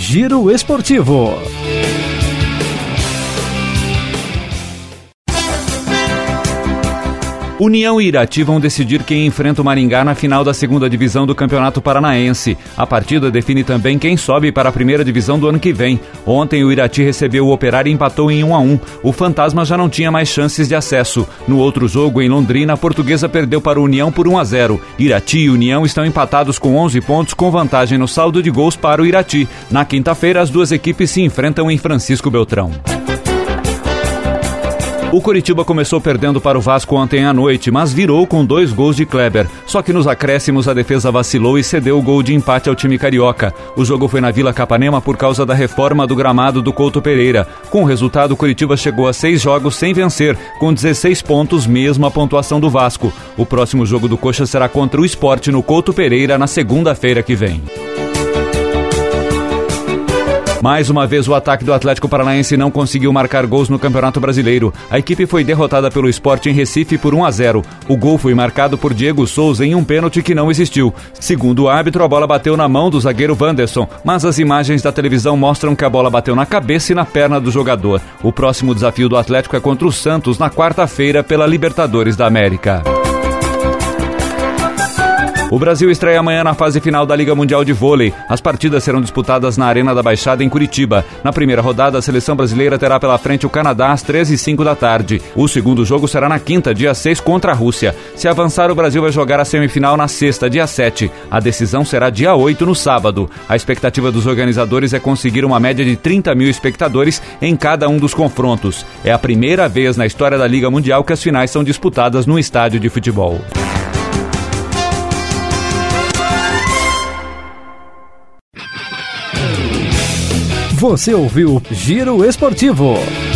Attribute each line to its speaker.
Speaker 1: Giro Esportivo.
Speaker 2: União e Irati vão decidir quem enfrenta o Maringá na final da segunda divisão do Campeonato Paranaense. A partida define também quem sobe para a primeira divisão do ano que vem. Ontem o Irati recebeu o Operário e empatou em 1-1. O Fantasma já não tinha mais chances de acesso. No outro jogo, em Londrina, a Portuguesa perdeu para o União por 1-0. Irati e União estão empatados com 11 pontos, com vantagem no saldo de gols para o Irati. Na quinta-feira, as duas equipes se enfrentam em Francisco Beltrão. O Coritiba começou perdendo para o Vasco ontem à noite, mas virou com 2 gols de Kleber. Só que nos acréscimos a defesa vacilou e cedeu o gol de empate ao time carioca. O jogo foi na Vila Capanema por causa da reforma do gramado do Couto Pereira. Com o resultado, o Coritiba chegou a 6 jogos sem vencer, com 16 pontos, mesmo a pontuação do Vasco. O próximo jogo do Coxa será contra o Sport no Couto Pereira na segunda-feira que vem. Mais uma vez, o ataque do Atlético Paranaense não conseguiu marcar gols no Campeonato Brasileiro. A equipe foi derrotada pelo Sport em Recife por 1-0. O gol foi marcado por Diego Souza em um pênalti que não existiu. Segundo o árbitro, a bola bateu na mão do zagueiro Wanderson, mas as imagens da televisão mostram que a bola bateu na cabeça e na perna do jogador. O próximo desafio do Atlético é contra o Santos na quarta-feira pela Libertadores da América. O Brasil estreia amanhã na fase final da Liga Mundial de Vôlei. As partidas serão disputadas na Arena da Baixada, em Curitiba. Na primeira rodada, a seleção brasileira terá pela frente o Canadá às 13h05 da tarde. O segundo jogo será na quinta, dia 6, contra a Rússia. Se avançar, o Brasil vai jogar a semifinal na sexta, dia 7. A decisão será dia 8, no sábado. A expectativa dos organizadores é conseguir uma média de 30 mil espectadores em cada um dos confrontos. É a primeira vez na história da Liga Mundial que as finais são disputadas num estádio de futebol.
Speaker 1: Você ouviu Giro Esportivo.